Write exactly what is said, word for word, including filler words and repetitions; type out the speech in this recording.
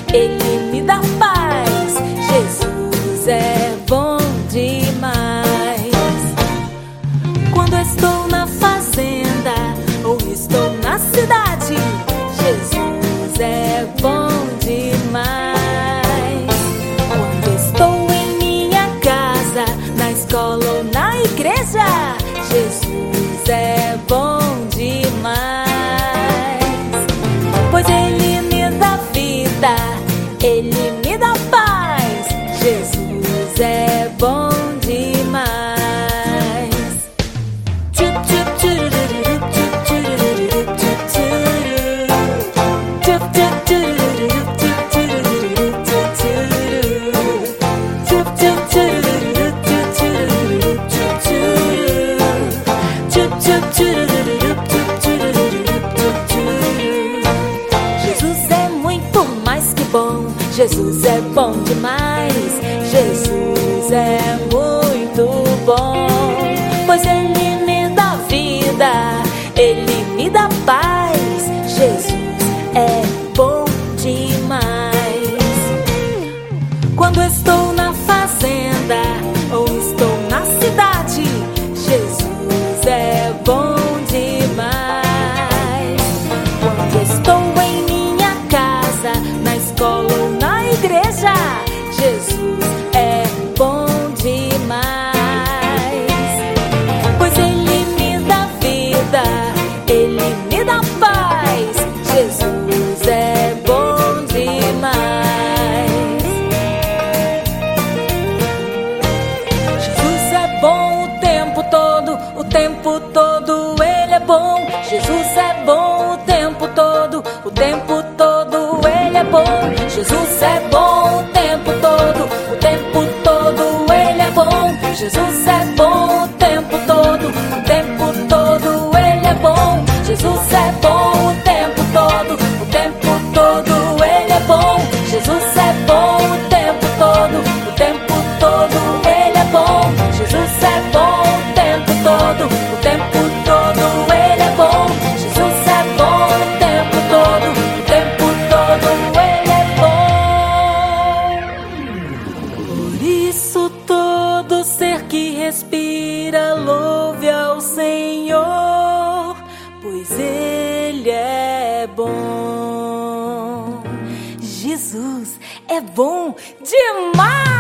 Ele me dá paz. Jesus é bom demais. Quando estou na fazenda ou estou na cidade, Jesus é bom demais. Quando estou em minha casa, na escola ou na igreja, Jesus é bom demais. Pois Ele me dá vida, Ele me dá paz. Jesus é bom demais. Jesus é muito mais que bom. Jesus é bom demais. Jesus é muito bom. Pois Ele me dá vida, Ele me dá paz. Jesus é bom demais. Quando estou na fazenda ou estou na cidade, Jesus é bom demais. Quando estou em minha casa, na escola ou na igreja, Jesus é bom demais. Pois Ele me dá vida, Ele me dá paz. Jesus é bom demais. Jesus é bom o tempo todo, o tempo todo Ele é bom. Jesus é bom o tempo todo, o tempo todo Ele é bom. Jesus é bom o tempo todo, o tempo todo Ele é bom. Jesus é bom o tempo todo, o tempo todo Ele é bom. Jesus é bom o tempo todo, o tempo todo Ele é bom. Jesus é bom o tempo todo, o tempo todo Ele é bom. Jesus é bom o tempo todo, o tempo todo Ele é bom. Jesus é bom o tempo todo, o tempo todo Ele é bom. Por isso todo ser que respira louve ao Senhor, pois Ele é bom. Jesus é bom demais.